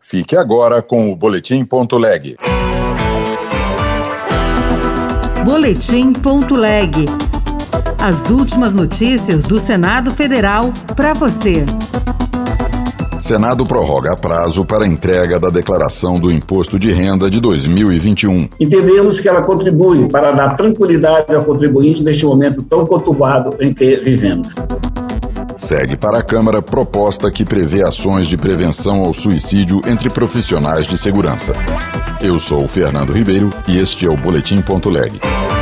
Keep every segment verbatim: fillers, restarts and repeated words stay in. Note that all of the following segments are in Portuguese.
Fique agora com o Boletim Ponto Leg. Boletim Ponto Leg. As últimas notícias do Senado Federal para você. Senado prorroga prazo para entrega da declaração do Imposto de Renda de dois mil e vinte e um. Entendemos que ela contribui para dar tranquilidade ao contribuinte neste momento tão conturbado em que vivemos. Segue para a Câmara proposta que prevê ações de prevenção ao suicídio entre profissionais de segurança. Eu sou o Fernando Ribeiro e este é o Boletim Ponto Leg.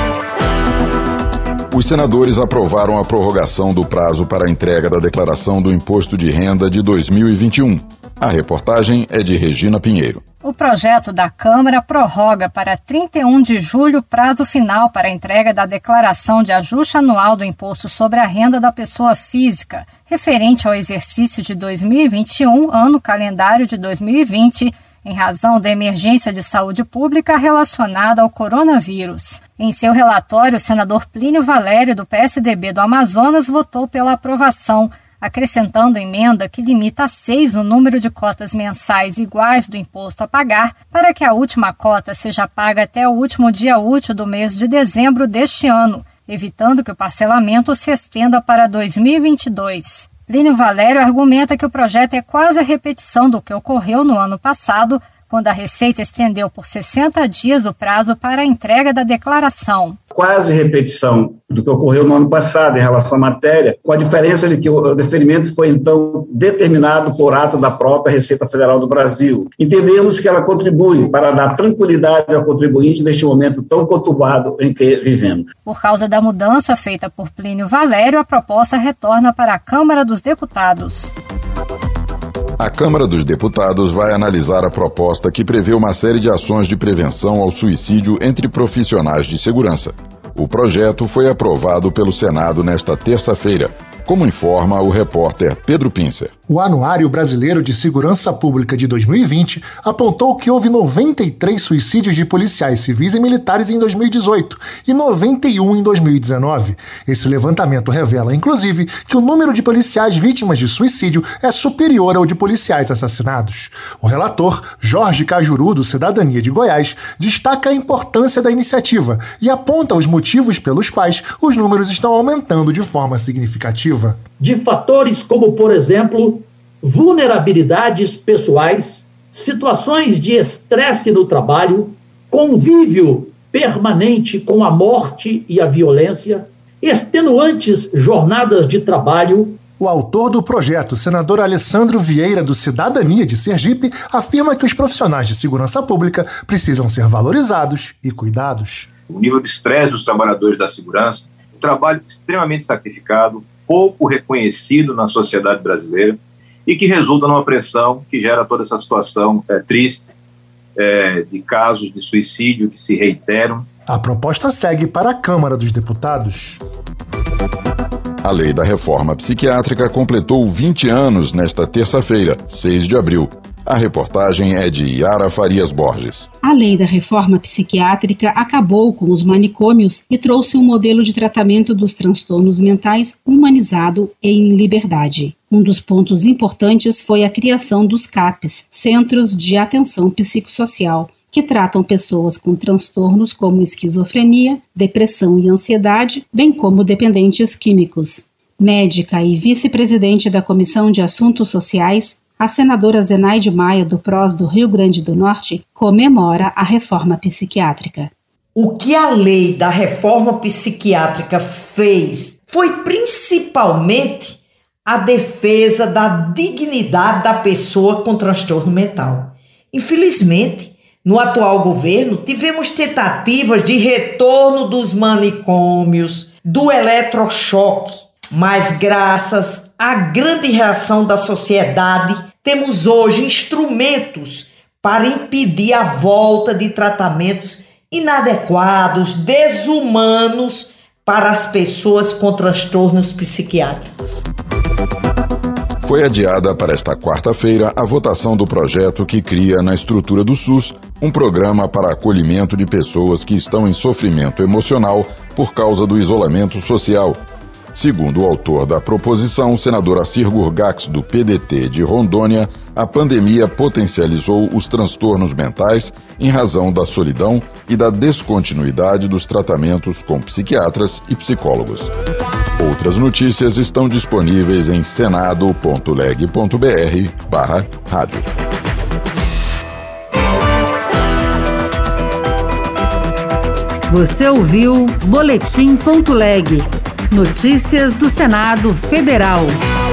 Os senadores aprovaram a prorrogação do prazo para a entrega da declaração do Imposto de Renda de dois mil e vinte e um. A reportagem é de Regina Pinheiro. O projeto da Câmara prorroga para trinta e um de julho o prazo final para a entrega da declaração de ajuste anual do Imposto sobre a Renda da Pessoa Física, referente ao exercício de dois mil e vinte e um, ano calendário de dois mil e vinte, em razão da emergência de saúde pública relacionada ao coronavírus. Em seu relatório, o senador Plínio Valério, do P S D B do Amazonas, votou pela aprovação, acrescentando emenda que limita a seis o número de cotas mensais iguais do imposto a pagar para que a última cota seja paga até o último dia útil do mês de dezembro deste ano, evitando que o parcelamento se estenda para dois mil e vinte e dois. Plínio Valério argumenta que o projeto é quase a repetição do que ocorreu no ano passado, quando a Receita estendeu por sessenta dias o prazo para a entrega da declaração. Quase repetição do que ocorreu no ano passado em relação à matéria, com a diferença de que o deferimento foi, então, determinado por ato da própria Receita Federal do Brasil. Entendemos que ela contribui para dar tranquilidade ao contribuinte neste momento tão conturbado em que vivemos. Por causa da mudança feita por Plínio Valério, a proposta retorna para a Câmara dos Deputados. A Câmara dos Deputados vai analisar a proposta que prevê uma série de ações de prevenção ao suicídio entre profissionais de segurança. O projeto foi aprovado pelo Senado nesta terça-feira, como informa o repórter Pedro Pincer. O Anuário Brasileiro de Segurança Pública de dois mil e vinte apontou que houve noventa e três suicídios de policiais civis e militares em dois mil e dezoito e noventa e um em dois mil e dezenove. Esse levantamento revela, inclusive, que o número de policiais vítimas de suicídio é superior ao de policiais assassinados. O relator, Jorge Cajuru, do Cidadania de Goiás, destaca a importância da iniciativa e aponta os motivos pelos quais os números estão aumentando de forma significativa. De fatores como, por exemplo, vulnerabilidades pessoais, situações de estresse no trabalho, convívio permanente com a morte e a violência, extenuantes jornadas de trabalho. O autor do projeto, senador Alessandro Vieira, do Cidadania de Sergipe, afirma que os profissionais de segurança pública precisam ser valorizados e cuidados. O nível de estresse dos trabalhadores da segurança, o trabalho extremamente sacrificado, pouco reconhecido na sociedade brasileira e que resulta numa pressão que gera toda essa situação é, triste é, de casos de suicídio que se reiteram. A proposta segue para a Câmara dos Deputados. A lei da reforma psiquiátrica completou vinte anos nesta terça-feira, seis de abril. A reportagem é de Yara Farias Borges. A lei da reforma psiquiátrica acabou com os manicômios e trouxe um modelo de tratamento dos transtornos mentais humanizado e em liberdade. Um dos pontos importantes foi a criação dos C A Ps, Centros de Atenção Psicossocial, que tratam pessoas com transtornos como esquizofrenia, depressão e ansiedade, bem como dependentes químicos. Médica e vice-presidente da Comissão de Assuntos Sociais, a senadora Zenaide Maia, do P R O S do Rio Grande do Norte, comemora a reforma psiquiátrica. O que a lei da reforma psiquiátrica fez foi principalmente a defesa da dignidade da pessoa com transtorno mental. Infelizmente, no atual governo, tivemos tentativas de retorno dos manicômios, do eletrochoque, mas graças à grande reação da sociedade, temos hoje instrumentos para impedir a volta de tratamentos inadequados, desumanos para as pessoas com transtornos psiquiátricos. Foi adiada para esta quarta-feira a votação do projeto que cria na estrutura do SUS um programa para acolhimento de pessoas que estão em sofrimento emocional por causa do isolamento social. Segundo o autor da proposição, o senador Assir Gurgax, do P D T de Rondônia, a pandemia potencializou os transtornos mentais em razão da solidão e da descontinuidade dos tratamentos com psiquiatras e psicólogos. Outras notícias estão disponíveis em senado ponto leg ponto br barra rádio. Você ouviu Boletim ponto leg. Notícias do Senado Federal.